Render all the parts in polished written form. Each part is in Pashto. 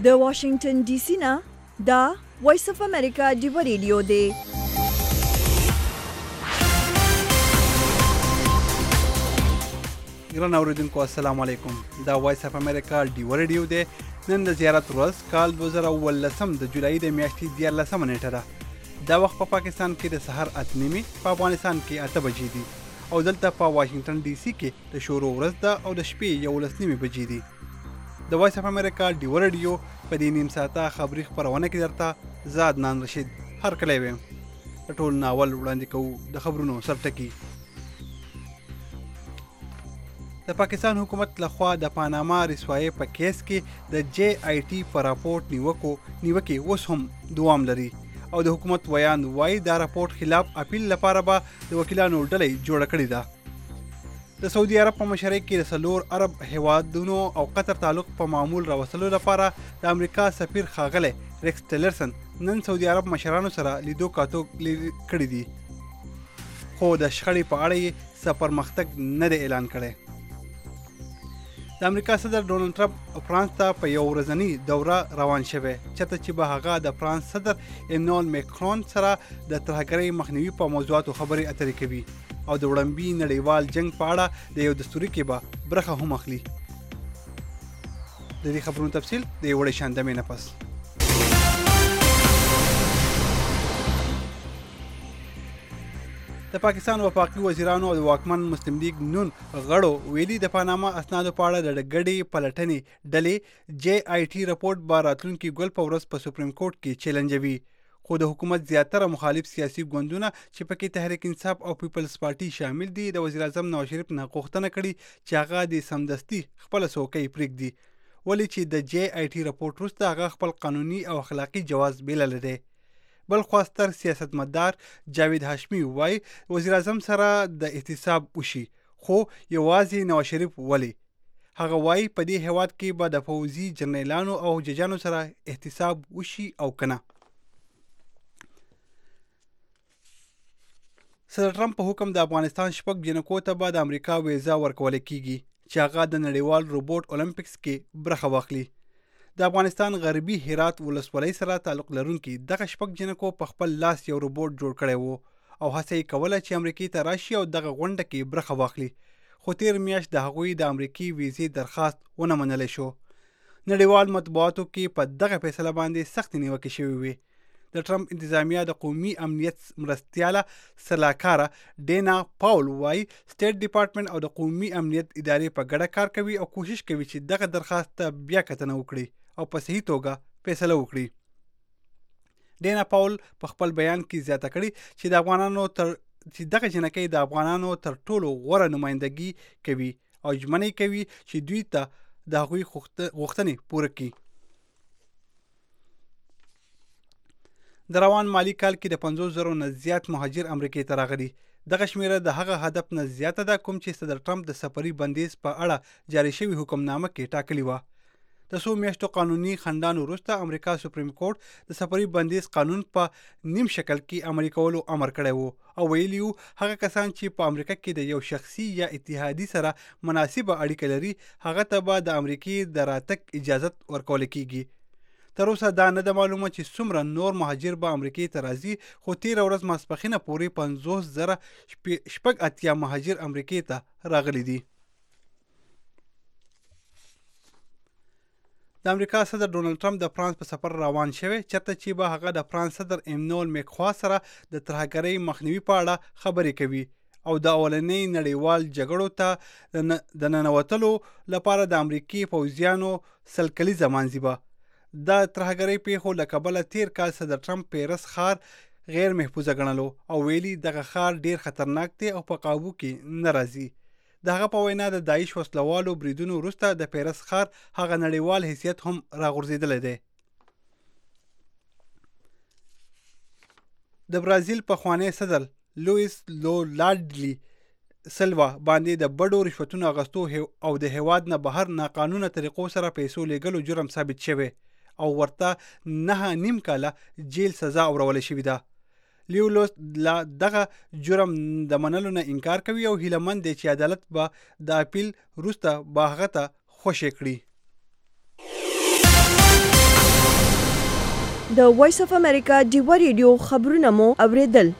د واشنگټن ډي سي نه دا وایس اف امریکا ډیو ریډیو دی. ګران اوریدونکو السلام علیکم. دا وایس اف امریکا ډیو ریډیو دی. نن د زیارت ورځ کال 2018 د جولای د میاشتې 14 نیټه ده. دا وخت په پاکستان کې د سحر 8:30 په افغانستان کې 8 بجې دي او دلته په واشنگټن ډي سي کې د شروع ورځ ده او د شپې 11:30 بجې دي. د وایس اف امریکا ډیو ریډیو په دې نیم ساعته خبري خبرونه کې درته زه عدنان رشید هر کله ویم. ټول ناول وړاندې کوو د خبرونو سرټکی. د پاکستان حکومت لخوا د پاناما رسوایی په کیس کې د جی آی ټي په راپورټ نیوکې اوس هم دوام لري او د حکومت ویان وایي دا راپورټ خلاف اپیل لپاره به د وکیلانو ډلې جوړه کړې ده. د سعودي عرب په مشرۍ کې د 4 عرب هیوادونو او قطر تعلق په معمول راوستلو لپاره د امریکا سفیر ښاغلی ریکس ټیلرسن نن سعودي عرب مشرانو سره لیدو کاتو کړي دي، خو د شخړې په اړه یې څه پرمختګ نه دی اعلان کړی. د امریکا صدر ډونالد ټرمپ فرانس ته په یو ورځنی دوره روان شوی چېرته چې به هغه د فرانس صدر ایمانوئل میکرون سره د ترهګرۍ مخنیوي په موضوعاتو خبرې اترې کوي او د وړاندې نړیوال جنگ په اړه د یو دستوري کې به برخه هم اخلي. د دې خبرونو تفصیل د یو وړې شاندمې نه پس. د پاکستان وفاقي وزیرانو او د واکمن مسلم لیگ نون غړو ویلي د پاناما اسنادو په اړه د ګډې پلټنې ډلې جی آی ټي رپورټ به راتلونکي ګل په ورځ په سپریم کورټ کې چیلنجوي، خو د حکومت زیاتره مخالف سیاسي ګوندونه چې پکې تحریک انصاف او پیپلز پارټي شامل دي د وزیر اعظم نواز شریف نه غوښتنه کړې چې هغه د سمدستي خپل څوکۍ پرېږدي، ولې چې د جی آی ټي رپورټ وروسته هغه خپل قانوني او اخلاقي جواز بللی دی. بل خوا ستر سیاستمدار جاوید هاشمي وایي وزیر اعظم سره د احتساب وشي، خو یوازې نواز شریف ولې. هغه وایي په دې هیواد کې به د پوځي جنرالانو او ججانو سره احتساب وشي او کنه. صدر ټرمپ په حکم د افغانستان 6 جنکو ته به د امریکا ویزا ورکول کیږي چې هغه د نړیوال روبوټ اولمپکس کې برخه واخلي. د افغانستان غربي هرات ولسوالۍ سره تعلق لرونکي دغه 6 جنکو په خپل لاس یو روبوټ جوړ کړی وو او هڅه یې کوله چې امریکې ته راشي او دغه غونډه کې برخه واخلي، خو تیر میاشت د هغوی د امریکې ویزې درخواست ونه منلی شو. نړیوال مطبوعاتو کې په دغه فیصله باندې سختې نیوکې شوې وې. د ټرمپ انتظامیه د قومي امنیت مرستیاله سلاکاره ډینا پاول وایي سټیټ ډپارټمنټ او د قومي امنیت ادارې په ګډه کار کوي او کوشش کوي چې دغه درخواست ته بیا کتنه وکړي او په صحیح توګه فیصله وکړي. ډینا پاول په خپل بیان کې زیاته کړي چې دغه جنکۍ د افغانانو تر ټولو غوره نمایندګي کوي او ژمنه کوي چې دوی ته د هغوی غوښتنې پوره کړي. د روان مالی کال کې د 50,000 نه زیات مهاجر امریکې ته راغلي. دغه شمیره د هغه هدف نه زیاته ده کوم چې صدر ټرمپ د سفري بندیز په اړه جاري شوي حکمنامه کې ټاکلي وه. د څو میاشتو قانوني خنډانو وروسته امریکا سپریم کورټ د سفري بندیز قانون په نیم شکل کې عملي کولو امر کړی و او ویلي و هغه کسان چې په امریکا کې د یو شخصي یا اتحادي سره مناسبه اړیکه لري هغه ته به د امریکې د راتګ اجازت ورکول کیږي. تر اوسه دا نه ده معلومه چې څومره نور مهاجر به امریکې ته راځي، خو تیره ورځ ماسپښینه پورې 50,086 مهاجر امریکې ته راغلي دي. د امریکا صدر ډونالد ټرمپ د فرانس په سفر روان شوی چېرته چې به هغه د فرانس صدر ایمانوئل میکرون سره د ترهګرۍ مخنیوي په اړه خبرې کوي او د اولنۍ نړیوال جګړو ته د ننوتلو لپاره د امریکې پوځیانو 100 کلیزه مانځي به. د ترهګرۍ پیښو له کبله تیر کال صدر ټرمپ پیرس ښار غیر محفوظه ګڼلو او ویلي دغه ښار ډیر خطرناک دی او په قابو کې نه راځي. د هغه په وینا د داعش وسلوالو بریدونو وروسته د پیرس ښار هغه نړیوال حیثیت هم راغورځېدلی دی. د برازیل پخوانی صدر لوئیس لولاډلی سلوا باندې د بډو رشوتونو اغستو او د هیواد نه بهر ناقانونه طریقو سره پیسو لیږلو جرم ثابت شوی او ورته 9.5 کاله جیل سزا اورولی شوې ده. لیولوس لا دغه جرم د منلو نه انکار کوي او هیله مند دی چې عدالت به د اپیل وروسته به هغه ته خوشې کړي. د وایس اف امریکا ډیوا ریډیو خبرونه مو اوریدل.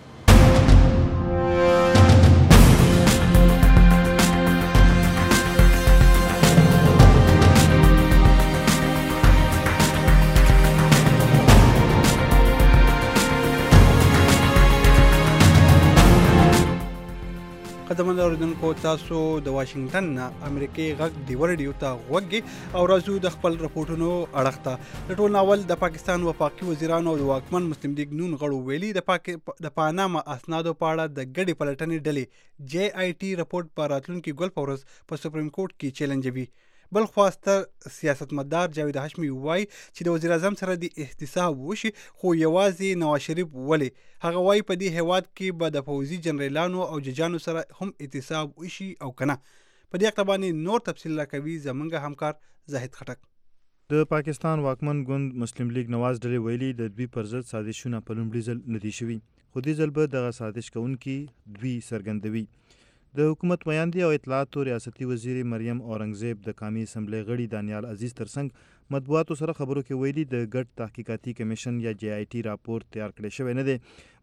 قدمن اوریدونکو تاسو د واشنگټن نه امریکای غږ دی ورډیو ته غوږی او راځو د خپل رپورټونو اړه ته. د ټول ناول د پاکستان وفاقي وزیرانو او د واکمن مسلم لیگ نون غړو ویلي د پاناما اسنادو په اړه د ګډې پلټنې ډلې جی آی ټي رپورټ په راتلونکي ګل په ورځ په سپریم کورټ کې چیلنجوي. بل خواستر سیاستمدار جاوید هاشمی وایي چې د وزیر اعظم سره د احتساب وشي خو یوازې نواز شریف ولې. هغه وایي په دې هیواد کې به د پوځي جنرالانو او ججانو سره هم احتساب وشي او کنه. په دې اړه باندې نور تفصیل راکوي زمونږ همکار زاهد خټک. د پاکستان واکمن ګوند مسلم لیگ نواز ډلې ویلي د دوی پر ضد سازشونه په لومړي ځل نه دي شوي، خو دې ځل به دغه سازش کوونکي دوی څرګندوي. د حکومت میاندې او اطلاعاتو ریاستي وزیر مریم اورنګزیب د قومي اسمبلی غړي دانیال عزیز ترڅنګ مطبوعاتو سره خبرو کې ویلي د ګډ تحقیقاتي کمیشن یا جی آی ټي راپور تیار کړی شوی نه دی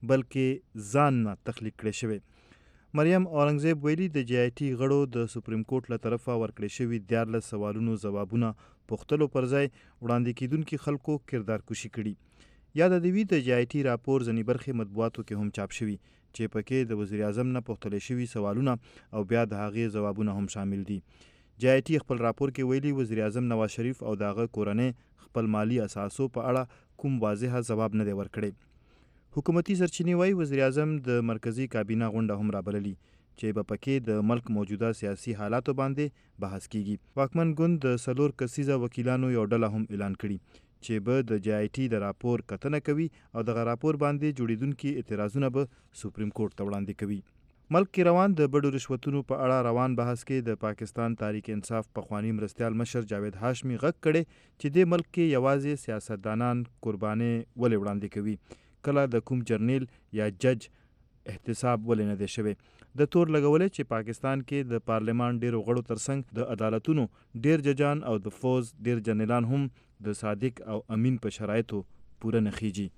بلکې ځان نه تخلیق کړی شوی. مریم اورنګزیب ویلي د جی آی ټي غړو د سپریم کورټ له طرفه ورکړی شوي 14 سوالونو ځوابونه پوښتلو پر ځای وړاندې کیدونکي خلکو کردار کشي کړي. یاد دی د جی آی ټي راپور ځینې برخې مطبوعاتو کې هم چاپ شوي چې پکې د وزیر اعظم نه پوښتل شوي سوالونه او بیا د هغې ځوابونه هم شامل دي. جی آی ټي خپل راپور کې ویلي وزیر اعظم نواز شریف او د هغه کورنۍ خپل مالی اساسو په اړه کوم واضح ځواب نه دی ورکړی. حکومتي سرچینې وایي وزیر اعظم د مرکزی کابینه غونډه هم رابللي چې به پکې د ملک موجوده سیاسي حالاتو باندې بحث کیږي. واکمن ګوند د 4 کسیزه وکیلانو یو ډله هم اعلان کړي چې به د جی آی ټي د راپور کتنه کوي او دغه راپور باندې جوړیدونکي اعتراضونه به سپریم کورټ ته وړاندې کوي. ملک کې روان د بډو رشوتونو په اړه روان بحث کې د پاکستان تحریک انصاف پخوانی مرستیال مشر جاوید هاشمی غږ کړي چې د ملک کې یوازې سیاستدانان قرباني ولې وړاندې کوي، کله د کوم جرنیل یا جج احتساب ولې نه دی شوی. د تور لګولې چې پاکستان کې د پارلمان ډیرو غړو ترڅنګ د عدالتونو ډیر ججان او د فوز ډیر جنرالان هم د صادق او امین په شرایطو پوره نه خیجي.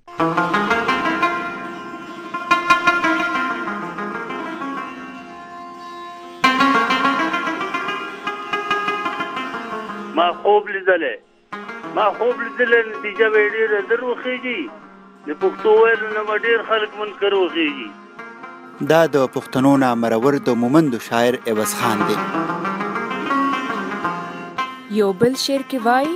ما خوب لیدلې نتیجه به ډېره در وخیږي. د پښتو ویلو نه ډېر خلک منکر وخیږي. دا د پښتنو نه مرور د مومندو شاعر عوض خان دی. یو بل شعر کې وایي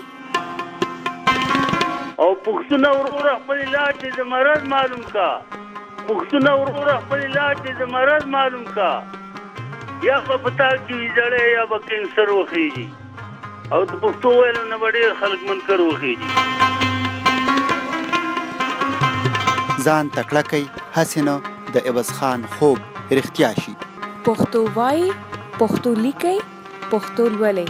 او پښتون ورور خپل علاج د مرض معلوم کا، پښتون ورور خپل علاج د مرض معلوم کا. یا په پتا کې زړې یا به کینسر وخیږي او د پښتو ویلو نه ډېر خلک منکر وخیږي. ځان تکړه کوي هسې نه د عوض خان خوب رښتیا شي. پښتو وایي، پښتو لیکي، پښتو لولئ.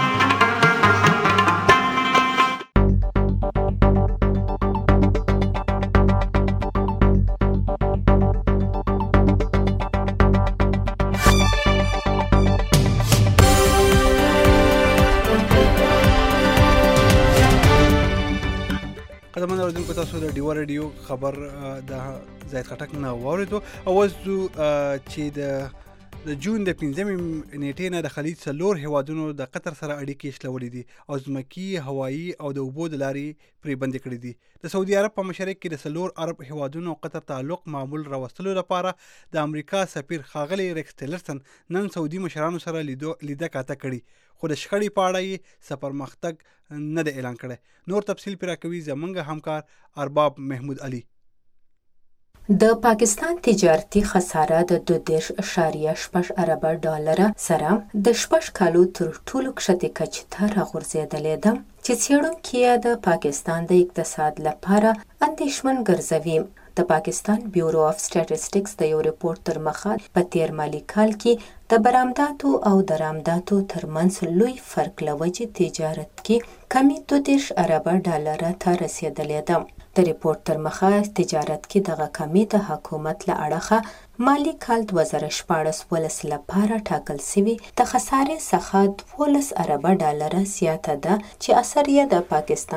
قدمن اوریدونکو تاسو د ډیوا ریډیو خبر د زاهد خټک نه واوریدو. اوس چې د جون د 15 نیټې نه د خلیج 4 هیوادونو د قطر سره اړیکې شلولې دي او ځمکي، هوایي او د اوبو د لارې پرې بندې کړې دي. د سعودي عرب په مشرق کې د 4 عرب هیوادونو او قطر تعلق معمول راوستلو لپاره د امریکا سفیر ښاغلی ریکس ټیلرسن نن سعودي مشرانو سره لیده کاته کړي، خو د شخړې په اړه یې څه پرمختګ نه دی اعلان کړی. نور تفصیل پرې راکوي زمونږ همکار ارباب محمود علي. د پاکستان تجارتي خساره د 2.6 ارب ډالره سره د 6 کالو تر ټولو کښته کچې ته راغورځېدلې ده چې څېړونکي د پاکستان د اقتصاد لپاره اندېښمن ګرځوي. د پاکستان بیورو اف سټیټسټکس د یو ریپورت تر مخه په تیر مالی کال کې د برآمداتو او درآمداتو ترمنځ لوی فرق له وجې تجارت کې کمی 2 ارب ډالره ته رسېدلې ده. د ریپورت تر مخه تجارت کې دغه کمی د حکومت له اړخه مالی کال 2014 لپاره ټاکل شوی د خسارې څخه 12 ارب ډالره زیاته ده چې اثر یې د پاکستان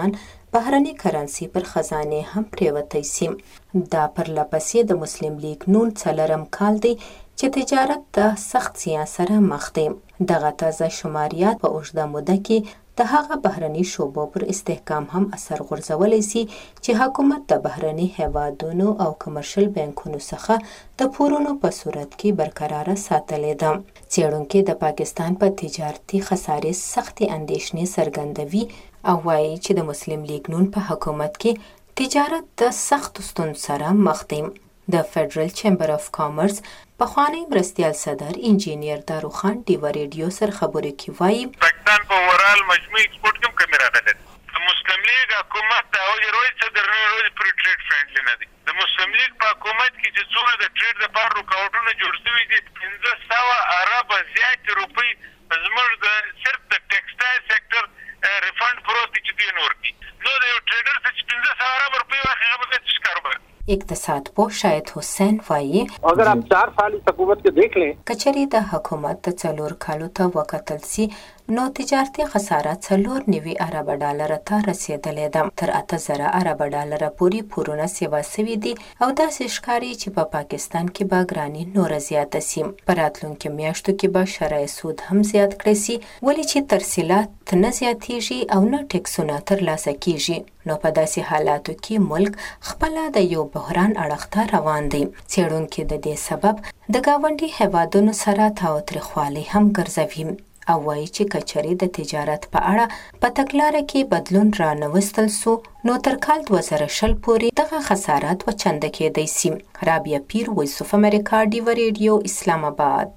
بهرني کرنسي پر خزانه هم پریوتی سي. دا پر لپسې د مسلم لیگ نون 4 کال دی چې تجارت د سخت سیاست سره مخ دی. دغه تازه شماریات په اوږده موده کې د هغه بهرني شعبو پر استحکام هم اثر غورځولی سي چې حکومت د بهرني هیوادونو او کمرشل بانکونو څخه د پورونو په صورت کې برقراره ساتلې ده. څېړونکي د پاکستان په تجارتي خسارې سختې اندېښنې څرګندوي او وایي چې د مسلم لیگ نون په حکومت کې تجارت د سختو ستونزو سره مخ دی. د فیډرل چیمبر اف کامرس پخوانی مرستیال صدر انجینیر داروخان ډیوه ریډیو سره خبرې کې وایي پاکستان په اورال مجموعي ایکسپورټ کې کمی راغلی. د مسلم لیگ حکومت د اول روز صدر روز پر ټریډ فرندلی نه دی. د مسلم لیگ په حکومت کې چې څومره د ټریډ لپاره رکاوټونه جوړ شوي دي 1500 ارب زیات روپۍ زموږ د صرف د ټیکسټایل سېکټر ریفند پروت دي چې دوی نور کړي. نو د یو ټریډر څخه 1500 ارب روپۍ واخلي هغه به څه کاروبار. اقتصاد پوه شاهد حسین وایي اگر آپ 4 سال اس حکومت کے دیکھ لیں کچری د حکومت د 4 کالو ته وکتل سي نو تجارتي خساره 4.9 ارب ډالر ته رسیدلې ده. تر 8000 ارب ډالر پورې پورونه سیوا سوي دي او داسې ښکاري چې په پاکستان کې به ګراني نور زیاته سي. په راتلونکو میاشتو کې به شرعي سود هم زیات کړي سي ولې چې ترسیلات نه زیاتیږي او نه ټیکسونه ترلاسه کیږي. نو په داسې حالاتو کې ملک خپله د یو بحران اړخ ته روان دی. څېړونکي د دې سبب د ګاونډي هیوادونو سره تاوتریخوالی هم ګرځوي او وایي چې کچري د تجارت په اړه په تګلاره کې بدلون رانوستل سو نو تر کال 2020 پورې دغه خسارات وچنده کېدی سي. رابعه پیر، وایس اف امریکا، ډیوه ریډیو، اسلام آباد.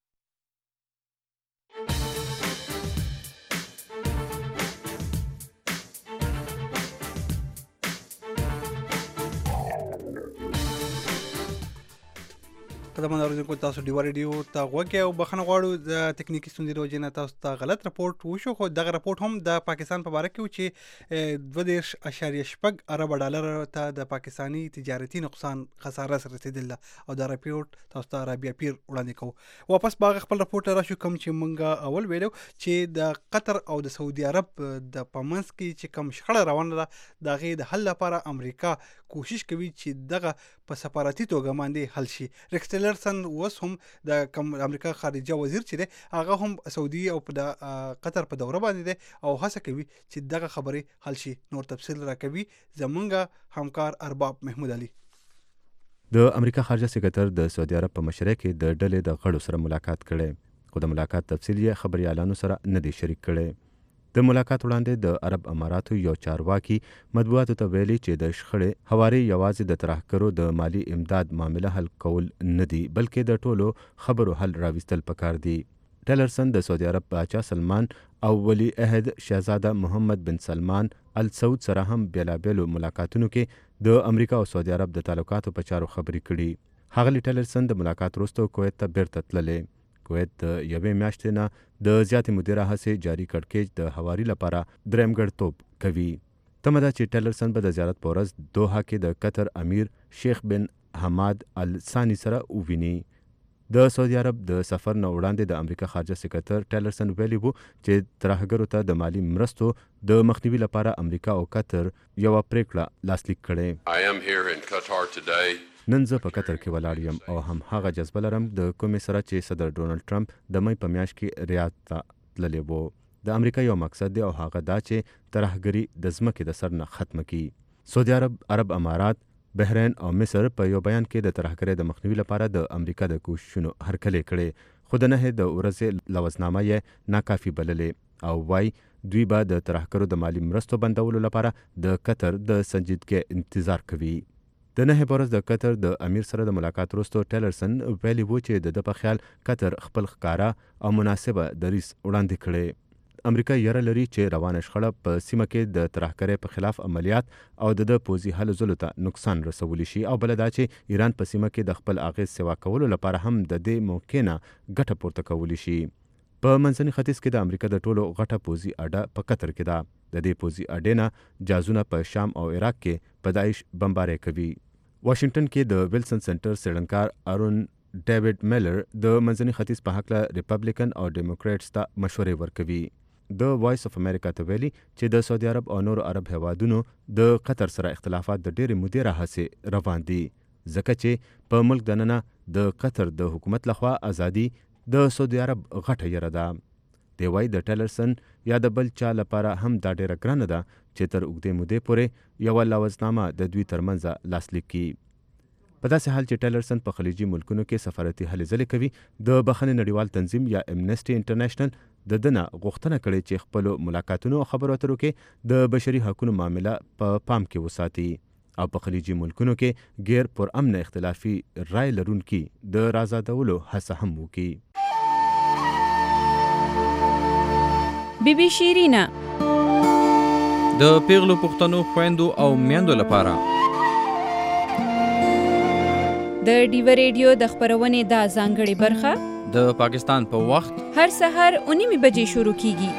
قدمونه اوریدونکو تاسو ډیوه ریډیو ته غوږی او بخښنه غواړو د تکنیکي ستونزې د وجې نه تاسو ته غلط راپورټ وشو. خو دغه راپورټ هم د پاکستان په باره کې و چې 2.8 ارب ډالر ته د پاکستاني تجارتي نقصان خساره سره رسیدله او دا راپورټ تاسو ته رابعه پیر وړاندې کوو. واپس باغ خپل راپورټ راشو کوم چې مونږ اول ویلو چې د قطر او د سعودي عرب د پمنس کې چې کوم شخړه روانه ده د هغې د حل لپاره امریکا کوشش کوي چې دغه په سفارتي توګه باندې حل شي. ریکس ټیلرسن اوس هم د کوم امریکا خارجه وزیر چې دی هغه هم سعودي او په قطر په دوره باندې دی او هڅه کوي چې دغه خبرې حل شي. نور تفصیل راکوي زمونږ همکار ارباب محمود علي. د امریکا خارجه سکرټر د سعودي عرب په مشرۍ کې د ډلې د غړو سره ملاقات کړی خو د ملاقات تفصیل یې خبريالانو سره نه دی شریک کړی. د ملاقات وړاندې د عرب اماراتو یو چارواکي مطبوعاتو ته ویلي چې د شخړې هواري یوازې د ترهګرو د مالی امداد معامله حل کول نه دي بلکې د ټولو خبرو حل راوستل پکار دي. ټیلرسن د سعودي عرب باچا سلمان او ولی عهد شهزاده محمد بن سلمان ال سعود سره هم بیلابیلو ملاقاتونو کې د امریکا او سعودي عرب د تعلقاتو په چارو خبرې کړي. ښاغلي ټیلرسن د ملاقات وروسته کویت ته بیرته تللی. کویت د یوې میاشتې نه د زیاتې مودې راهیسې جاري کړکېچ د هواري لپاره درېمګړتوب کوي. تمه ده چې ټیلرسن به د زیارت په ورځ دوحه کې د قطر امیر شیخ بن حماد ال ثاني سره وویني. د سعودي عرب د سفر نه وړاندې د امریکا خارجه سکرټر ټیلرسن ویلي وو چې ترهګرو ته د مالی مرستو د مخنیوي لپاره امریکا او قطر یوه پریکړه لاسلیک کړې. نن زه په قطر کې ولاړ یم او هم هغه جذبه لرم د کومې سره چې صدر ډونالډ ټرمپ د مۍ په میاشت کې ریاض ته تللی و. د امریکا یو مقصد دی او هغه دا چې ترهګري د ځمکې د سر نه ختمه کړي. سعودي عرب امارات، بحرین او مصر په یو بیان کې د ترهګرۍ د مخنیوي لپاره د امریکا د کوششونو هرکلی کړی خو د نهې د ورځې لوزنامه یې ناکافي بللې او وایي دوی به د ترهګرو د مالی مرستو بندولو لپاره د قطر د سنجیدګۍ انتظار کوي. د نهې په ورځ د قطر د امیر سره د ملاقات وروسته ټیلرسن ویلي و چې د په خیال قطر خپل ښکاره او مناسبه دریځ وړاندې کړی. امریکا یره لري چې روانه شخړه په سیمه کې د ترهګرۍ په خلاف عملیات او د پوځي هلو ځلو ته نقصان رسولی شي او بله دا چې ایران په سیمه کې د خپل اغیز سیوا کولو لپاره هم د دې موقع نه ګټه پورته کولی شي. په منځني ختیځ کې د امریکا د ټولو غټه پوځي اډه په قطر کې ده. د دې پوځي اډې نه جازونه په شام او عراق کې په داعش بمبارۍ کوي. واشنگټن کې د ویلسن سنټر څېړنکار ارون ډیوډ میلر د منځني ختیځ په هکله ریپبلیکن او ډیموکریټس ته مشورې ورکوي. د وایس اف امریکا ته ویلي چې د سعودي عرب او نورو عرب هیوادونو د قطر سره اختلافات د ډېرې مودې راهیسې روان دي، ځکه چې په ملک دننه د قطر د حکومت لخوا ازادي د سعودي عرب غټه یره ده. دی وایي د ټیلرسن یا د بل چا لپاره هم دا ډېره ګرانه ده چې تر اوږدې مودې پورې یوه لوزنامه د دوی ترمنځه لاسلیک کړي. په داسې حال چې ټیلرسن په خلیجي ملکونو کې سفارتي هلې ځلې کوي، د بخښنې نړیوال تنظیم یا امنسټي انټرنیشنل د ده نه غوښتنه کړې چې خپلو ملاقاتونو او خبرو اترو کې د بشري حقونو معامله په پام کې وساتي او په خلیجي ملکونو کې غیر پر امن اختلافي رای لرونکي د رازادولو هڅه هم وکړي. بی بی شیرینا د پیغلو پښتنو خويندو او میندو لپاره د ډیو ریډیو د خبرونې دا ځانګړې برخه د پاکستان په وخت هر سحر 9 بجې شروع کیږي.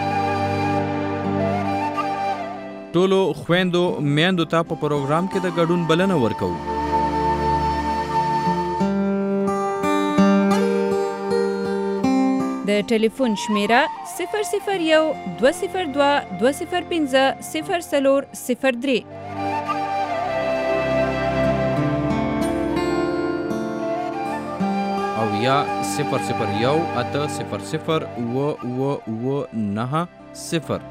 ټولو خويندو میندو ته په پروګرام کې د ګډون بلنه ورکوو. د ټلیفون شمیره 001 202 205 0403 او یا 001 800 990.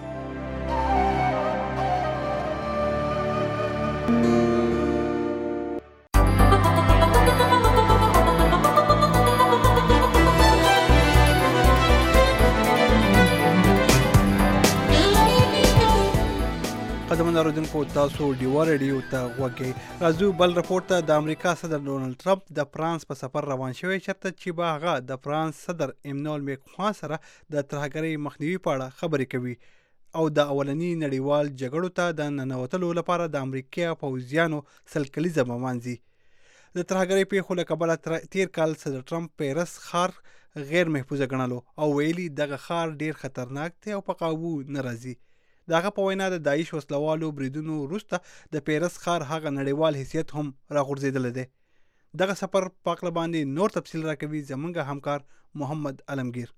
قدمونه اوریدونکو تاسو ډیوا ریډیو ته غوږی راځو بل رپورټ ته. د امریکا صدر ډونالډ ټرمپ د فرانس په سفر روان شوی چرته چې به هغه د فرانس صدر ایمانوئل میکرون سره د ترهګرۍ مخنیوي په اړه خبرې کوي او د اولنی نړیوال جګړو ته د ننوتلو لپاره د امریکا پوځیانو سلکلیزه ممانځي. د ترهګرۍ پیښو له کبله تیر کال صدر ټرمپ پیرس ښار غیر محفوظه ګڼلو او ویلي دغه ښار ډیر خطرناک دی او په قابو نه راځي. دغه په وینا د داعش وسلوالو بریدونو وروسته د پیرس ښار هغه نړیوال حیثیت هم راغورځېدلی دی. دغه سفر په هکله باندې نور تفصیل راکوي زموږ همکار محمد علمگیر.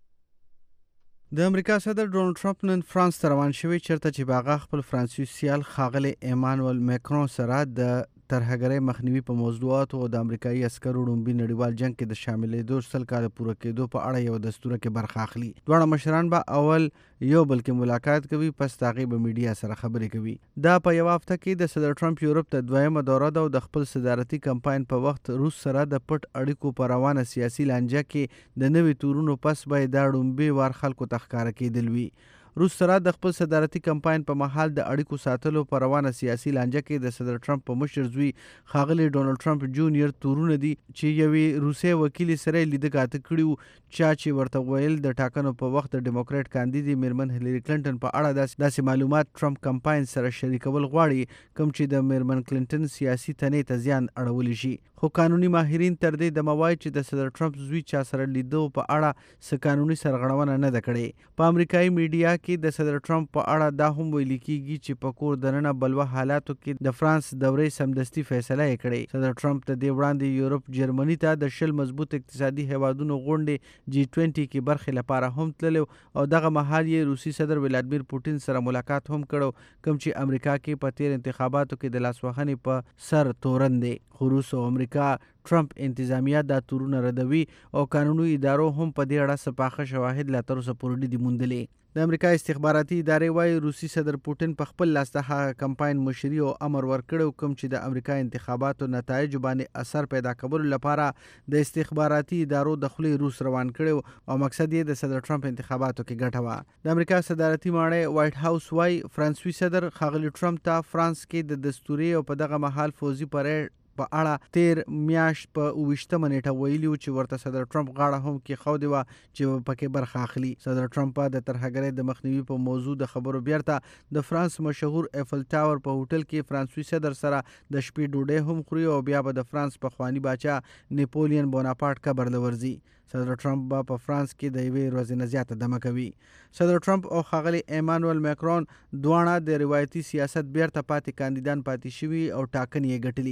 د امریکا صدر ډونالډ ټرمپ نن فرانس ته روان شوی چرته چې باغه خپل فرانسوي سیال ښاغلی ایمانوئل میکرون سره د ترهګرۍ مخنیوي په موضوعاتو او د امریکایي عسکرو ډومبي نړیوال جنگ کې د شاملېدو 100 کاله پوره کېدو په اړه یو دستوره کې برخه اخلي. دواړه مشران به اول یو بل کې ملاقات کوي، پس هغې به میډیا سره خبرې کوي. دا په یوه هفته کې د صدر ټرمپ یورپ ته دویمه دوره ده او د خپل صدارتي کمپاین په وخت روس سره د پټ اړیکو په روانه سیاسي لانجه کې د نوي تورونو پس به دا ډومبي وار خلکو ته ښکاره کېدل وي. روس سره د خپل صدارتي کمپاین په مهال د اړیکو ساتلو په روانه سیاسي لانجه کې د صدر ټرمپ په مشر زوی ښاغلی ډونالډ ټرمپ جونیئر تورونه دي چې یوې روسي وکیلې سره یې لیده کاته کړي وو، چا چې ورته ویل د ټاکنو په وخت د ډیموکریټ کاندیدې میرمن هیلري کلنټن په اړه داسې معلومات ټرمپ کمپاین سره شریکول غواړي کوم چې د میرمن کلنټن سیاسي تنې ته زیان اړولی شي. خو قانوني ماهرین تر دې دمه وایي چې د صدر ټرمپ زوی چا سره لیدو په اړه څه قانوني سرغړونه نه ده کړې. په امریکایي میډیا کې د صدر ټرمپ په اړه دا هم ویل کېږي چې په کور دننه بلوه حالاتو کې د فرانس دورې سمدستي فیصله یې کړې. صدر ټرمپ ته دې وړاندې یورپ جرمني ته د 10 مضبوط اقتصادي هیوادونو غونډې G20 کې برخې لپاره هم تللی او دغه مهال یې روسي صدر ولادیمیر پوټین سره ملاقات هم کړو کوم چې امریکا کې په تیر انتخاباتو کې د لاسوهنې په سر تورن دی. خو روس او امریکا ټرمپ انتظامیه دا تورونه ردوي او قانوني ادارو هم په دې اړه څه پاخه شواهد لا تر اوسه پورې نه دي موندلي. د امریکا استخباراتي ادارې وایي روسي صدر پوټین په خپل لاس د هغه کمپاین مشري او امر ورکړی کوم چې د امریکا انتخاباتو نتایجو باندې اثر پیدا کولو لپاره د استخباراتي ادارو د خولې روس روان کړی او مقصد یې د صدر ټرمپ انتخاباتو کې ګټه وه. د امریکا صدارتي ماڼۍ وایټ هاوس وایي فرانسوي صدر ښاغلي ټرمپ ته فرانس کې د دستوري او په دغه مهال فوزي پریډ په اړه تیر میاشت په 28مه نیټه ویلي و چې ورته صدر ټرمپ غاړه هم کېښودې وه چې پکې برخه اخلي. صدر ټرمپ د ترهګرۍ د مخنیوي په موضوع د خبرو بیرته د فرانس مشهور ایفل ټاور په هوټل کې فرانسوي صدر سره د شپې ډوډۍ هم خوري او بیا به د فرانس پخواني باچا نیپولین بوناپارټ قبر له ورځي. صدر ټرمپ به په فرانس کې د یوې ورځې نه زیاته دمه کوي. صدر ټرمپ او ښاغلی ایمانوئل میکرون دواړه د روایتي سیاست بیرته پاتې کاندیدان پاتې شوي او ټاکنې یې ګټلي.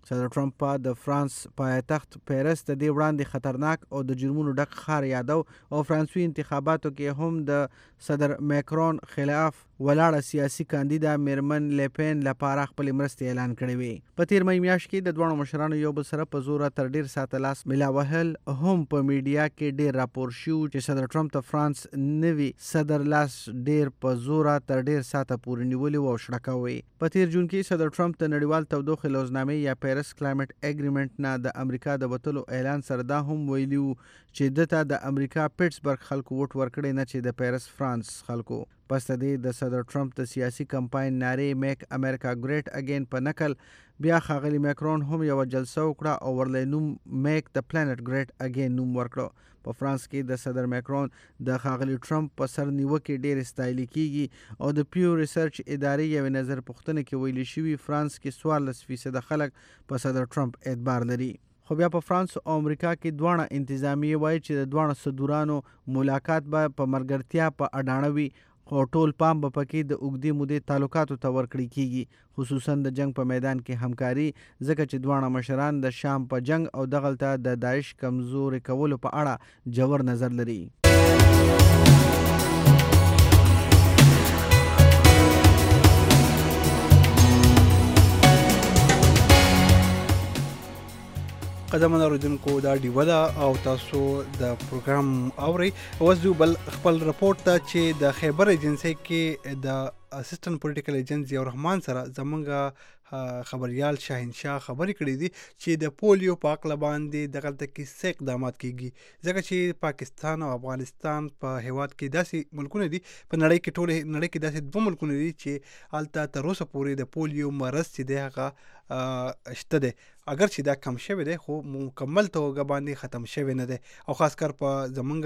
صدر ټرمپ د فرانس پایتخت پیرس ته دې وړاندې خطرناک او د جرمونو ډک ښار یادو او فرانسوي انتخاباتو کې هم د صدر میکرون خلاف ولاړه سیاسي کاندیدا میرمن لیپین لپاره خپل مرستې اعلان کړې وي. په تیر مې میاشت کې د دوه مشرانو یو بل سره په زوره تر ډیر ساعت لاس ملاوهل هم په میډیا کې ډیر راپور شو چې صدر ټرمپ ته فرانس نوي صدر لاس ډیر په زوره تر ډیر ساعت پورې نیولې او شړکوي. په تیر جون کې صدر ټرمپ د نړیوال تودوخې لوزنامې یا پیرس کلایمټ اګریمنټ نه د امریکا د وتلو اعلان سره دا هم ویلیو چې دته د امریکا پیټسبرګ خلکو ووټ ورکړي نه چې د پیرس فرانس خلکو. پس د صدر ټرمپ د سیاسي کمپاین نارې میک امریکا ګریټ اگین په نقل بیا ښاغلي میکرون هم یو جلسه وکړه او ورلې نوم میک د پلانټ ګریټ اگین نوم ورکړو. په فرانس کې د صدر میکرون د ښاغلي ټرمپ په سر نیوکې ډېر ستایل کیږي او د پیو ریسرچ ادارې یو نظر پوښتنه کې ویلي شوي فرانس کې 14% خلک په صدر ټرمپ اعتبار لري. خو بیا په فرانس او امریکا کې دواړه انتظامیه وایي چې د دواړو صدورانو ملاقات به په مرګرتیا په اډانه وي خو ټول پام به پکې د اوږدې مودې تعلقاتو ته ورکړی کیږي، خصوصا د جنگ په میدان کې همکاري، ځکه چې دواړه مشران د شام په جنگ او دغلته د داعش کمزوري کولو په اړه جوړ نظر لري. قدمونه اوریدونکو دا ډیوه ده او تاسو د پروګرام اورئ. اوس ځو بل خپل رپورټ ته چې د خیبر ایجنسۍ کې د اسسټنټ پولیټیکل ایجنټ ضیاء الرحمن سره زمونږ خبریال شاهین شاه خبرې کړې دي چې د پولیو په عقله باندې دغلته کې څه اقدامات کیږي، ځکه چې پاکستان او افغانستان په هیواد کې داسې ملکونه دي، په نړۍ کې ټول نړۍ کې داسې دوه ملکونه دي چې هلته تر اوسه پورې د پولیو مرض چې دی هغه شته دی، اگر چې دا کم شوی دی خو مکمل توګه باندې ختم شوی نه دی، او خاص کر په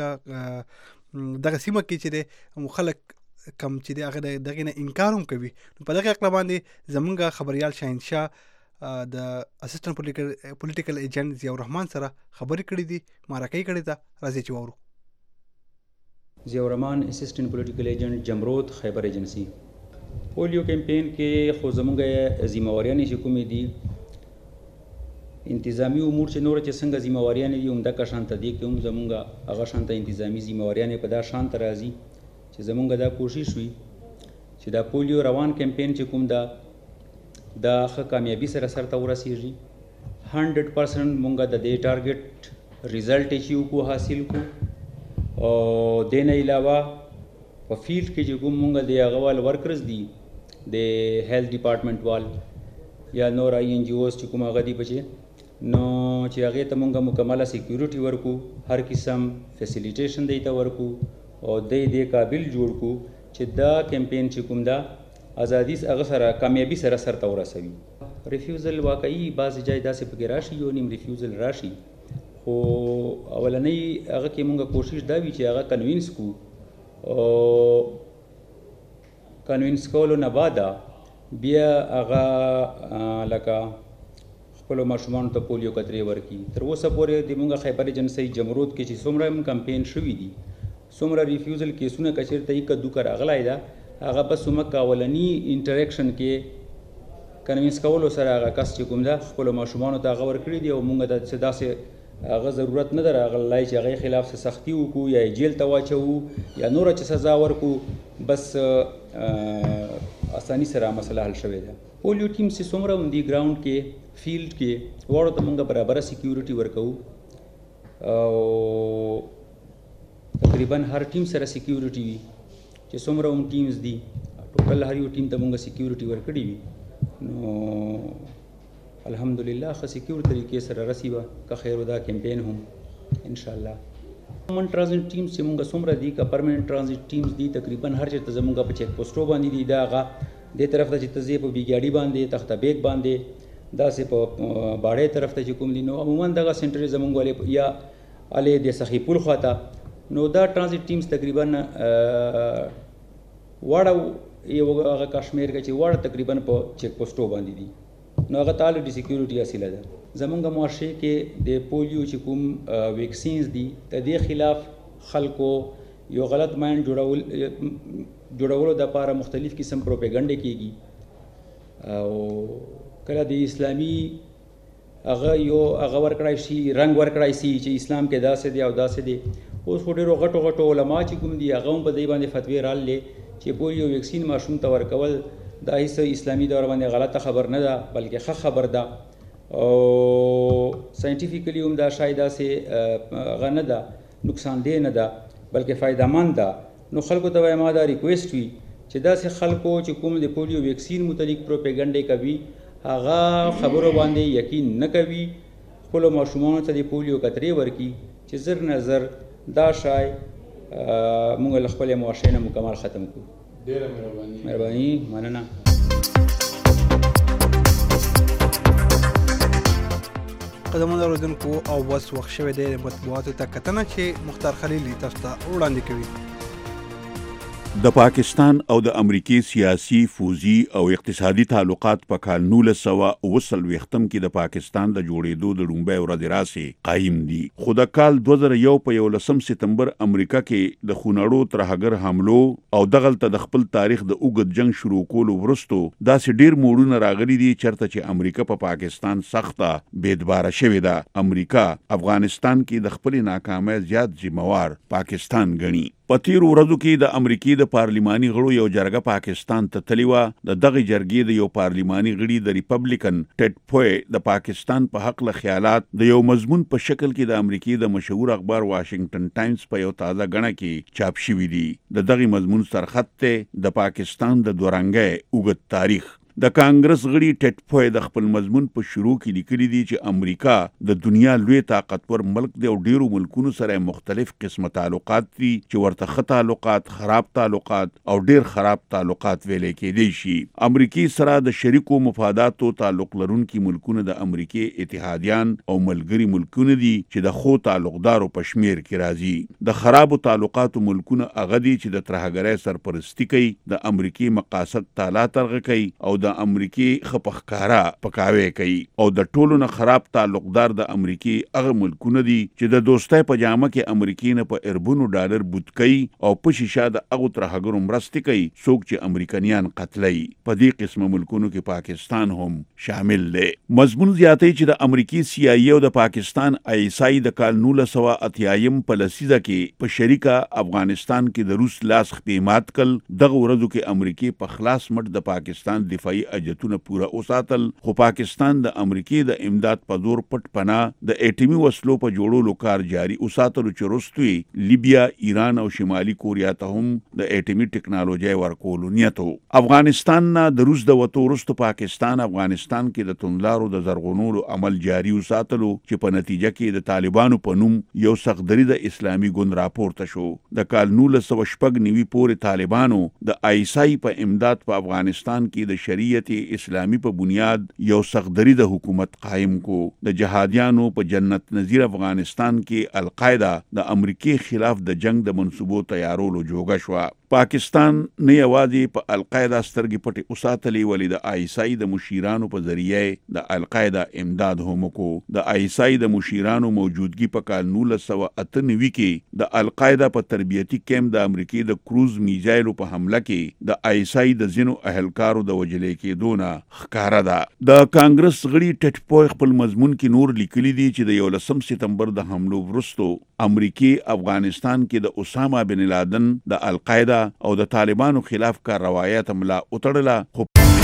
زمونږ دغه سیمه کې چې دی خلک کم چې دی هغه دغې نه انکار هم کوي. په دغه عقله باندې زمونږ خبریال شاهین شاه د اسسټنټ پولیټیکل ایجنټ ضیاء الرحمن سره خبرې کړې دي، مارکۍ کړې ده، راځئ چې واورو. ضیاء الرحمن اسسټنټ پولیټیکل ایجنټ جمرود خیبر ایجنسی. پولیو کمپین کې خو زمونږ ذمہواریانې چې کومې دي انتظامی امور چې نور چې څنګه ذمہواریانې دي همدغه شانته دي کې هم زمونږ هغه شانته انتظامی ذمہواریانې په دا شانته راځي چې زمونږ دا کوشش وي چې دا پولیو روان کمپین چې کوم دا ښه کامیابي سره سرته ورسیږي. 100% مونږ د دې ټارګټ ریزلټ چې وکړو حاصل کړو، او دې نه علاوه په فیلډ کې چې کوم مونږ د هغه وال ورکرز دي د هیلث ډپارټمنټ وال یا نور آی ان جی اوز چې کوم هغه دي بچې نو چې هغې ته مونږ مکمله سیکیورټي ورکو، هر قسم فیسیلیټیشن دی ته ورکو او دې قابل جوړ کو چې دا کمپین چې کوم دا ازادي هغه سره کامیابي سره سرته ورسوي. ریفیوزل واقعي بعضې ځای داسې پکې راشي، یو نیم ریفیوزل راشي، خو اولنۍ هغه کې مونږ کوشش دا وي چې هغه کنوینس کو، او کنوینس کولو نه بعده بیا هغه لکه خپلو ماشومانو ته پولیو قطرې ورکړي. تر اوسه پورې د مونږ خیبر ایجنسۍ جمرود کې چې څومره هم کمپین شوي دي، څومره ریفیوزل کیسونه که چېرته یې کدو که راغلی ده، هغه بس همکه اولني انټریکشن کې کنوینس کولو سره هغه کس چې کوم ده خپلو ماشومانو ته هغه ورکړي دي، او مونږ ته څه داسې هغه ضرورت نه ده راغلی چې هغې خلاف څه سختي وکړو یا یې جیل ته واچوو یا نوره چې سزا ورکړو، بس اساني سره مسله حل شوې ده. پولیو ټیم چې څومره هم دي ګراؤنډ کې فیلډ کې واړو ته مونږ برابره سیکیورټي ورکوو، او تقریبا هر ټیم سره سیکیورټي وي چې څومره هم ټیمز دي، ټوټل هر یو ټیم ته مونږ سیکیورټي ورکړې وي، نو الحمدلله ښه سیکیور طریقې سره رسي به که خیر دا کمپین هم انشاءالله. کامن ټرانزټ ټیمز چې مونږ څومره دي که پرمننټ ټرانزټ ټیمز دي تقریبا هر چېرته زمونږ په چیک پوسټو باندې دي، دا هغه دې طرف ته چې ته ځې په بیګاډي باندې، تخته بیگ باندې، داسې په باړې طرف ته چې کوم دي، نو عموما دغه سنټر زمونږ والے یا الې د سخي پل خواته، نو دا ټرانزټ ټیمز تقریبا واړه یو هغه کشمیر کې چې واړه تقریبا په چیک پوسټو باندې دي، نو هغه ته الریډي سیکیورټي حاصله ده. زمونږ معاشرې کې د پولیو چې کوم ویکسینز دي د دې خلاف خلکو یو غلط مایند جوړولو دپاره مختلف قسم پروپیګنډې کېږي، او کله د اسلامي هغه ورکړای شي رنګ ورکړای شي چې اسلام کې داسې دی او داسې دی. اوس خو ډېرو غټو علما چې کوم دي هغه هم په دې باندې فتوی رالې چې پولیو ویکسین ماشوم ته ورکول دا هیڅ اسلامي دور باندې غلطه خبر نه ده بلکې ښه خبر ده او ساينټیفیکلی هم دا شاید داسې هغه نه ده نقصان دی نه ده بلکې فایده مند ده. نو خلکو ته وایم دا ریکویسټ وي چې داسې خلکو چې کوم د پولیو ویکسین متعلق پروپاګاندا کوي هغه خبرو باندې یقین نه کوي. خپلو ماشومانو ته د پولیو قطرې ورکړي چې زر نه زر دا شای موږ له خپلې معاشرې نه مکمل ختم کړو. ډېره مهرباني مننه. قدمونه اورېدونکو او بس وخت شوی دی د مطبوعاتو ته کتنه چې مختار خلیل تاسو ته وړاندې کوي. د پاکستان او د امریکای سیاسي، فوزي او اقتصادي تعلقات په کال 1940 کې د پاکستان د جوړېدو د لومړۍ ورځې راسې قایم دي. خو د کال 2001 په 11 سپتمبر امریکا کې د خونړو ترهګر حملو او دغلته د خپل تاریخ د اوږد جنگ شروع کولو وروسته داسې ډیر موړونه راغلي دي چرته چې امریکا په پاکستان سخته بېدباره شوې ده. امریکا افغانستان کې د خپل ناکامۍ زیات ذمہوار پاکستان ګڼي. په تیرو ورځو کې د امریکای د پارلیماني غړو یو جرګه پاکستان ته تللی وه. د دغه جرګې د یو پارلیماني غړي د ریپبلیکن ټیډ پوی د پاکستان په حق له خیالات د یو مضمون په شکل کې د امریکای د مشهور اخبار واشنگټن ټایمز په یو تازه غڼه کې چاپ شوی دی. د دغه مضمون سرخط ته د پاکستان د دورانګۍ اوږد تاریخ. د کانګرس غړي ټیډ پوی د خپل مضمون په شروع کې لیکلي دي چې امریکا د دنیا لوی طاقتور ملک دی او ډیرو ملکونو سره مختلف قسمه تعلقات دي چې ورته ښه تعلقات، خراب تعلقات او ډیر خراب تعلقات ویل کېدی شي. امریکای سره د شریکو مفاداتو تعلق لرونکي ملکونه د امریکای اتحادیان او ملګري ملکونه دي چې د خو تعلقدارو په شمیر کې راځي. د خرابو تعلقاتو ملکونه هغه دي چې د ترهګرۍ سرپرستی کوي، د امریکای مقاصد تعالی ترغه کوي او د امریکای خپخکارا پکاوي کوي. او د ټولو نه خراب تعلقدار د امریکای هغه ملکونه دي چې د دوستۍ په جامه کې امریکای نه په اربونو ډالر بوت کوي او په شیشه د هغو ترهګرو مرستې کوي څوک چې امریکایان قتلوي. په دې قسمه ملکونو کې پاکستان هم شامل دی. مضمون زیاتوي چې د امریکای CIA او د پاکستان ISI د کال 1980 په لسیزه کې په شریکه افغانستان کې د روس لاس خپې مات کړل. دغه ورځو کې امریکای په خلاص مټ د پاکستان دفاعي اجتونه پوره وساتل. خو پاکستان د امریکای د امداد په زور پټ پناه د اټومي وسلو په جوړولو کار جاري وساتلو چې وروستوي لیبیا، ایران او شمالي کوریا ته هم د اټومي ټکنالوژي ورکولو نیت و. افغانستان نه د روس د وتو وروسته پاکستان افغانستان کې د توندلارو د زرغونولو عمل جاري وساتلو چې په نتیجه کې د طالبانو په نوم یو سخدري د اسلامي ګوند راپورته شو. د کال 1990 پورې طالبانو د ISI په امداد په افغانستان کې د شریعت اسلامی په بنیاد یو سخدري د حکومت قائم کو. د جهادیانو په جنت نظیر افغانستان کې القاعده د امریکای خلاف د جنگ د منصوبو تیارولو جوګه شو. پاکستان نه یوازې په القاعده سترګې پټې وساتلې ولې د ISI د مشیرانو په ذریعه د القاعده امداد هم کو. د ISI د مشیرانو موجودګي په کال 1998 کې د القاعده په تربیتی کیمپ د امریکای د کروز میزایلو په حمله کې د ISI د ځینو اهلکارو د وجلې کېدونه ښکاره ده. د کانګرس غړي ټیډ پوی خپل مضمون کې نور لیکلي دي چې د 11 سپتمبر د حملو وروسته امریکای افغانستان کې د اسامه بن لادن د القاعده او د طالبانو خلاف کار روایت ملا وتړله.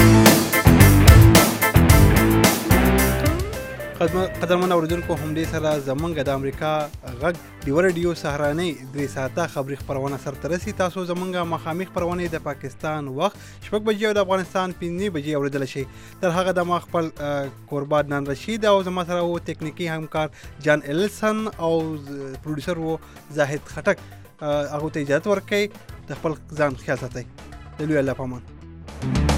قدرمن اوریدونکو همدې سره زمونږ د امریکا غږ ډیو رادیو سهارنۍ 3 ساعته خبري خبرونه سرته رسي. تاسو زمونږ مخامخ خبرونه د پاکستان وخت 6 بجې او د افغانستان 5 بجې اوریدل شي. تر هغه د ما خپل قربان نن رشید او زما سره وو ټکنیکی همکار جان ایلسن او پروډوسر وو زاهد خټک. هغه ته اجازه ورکړئ د خپل ځان خیال ساتئ. د لوی الله پامان.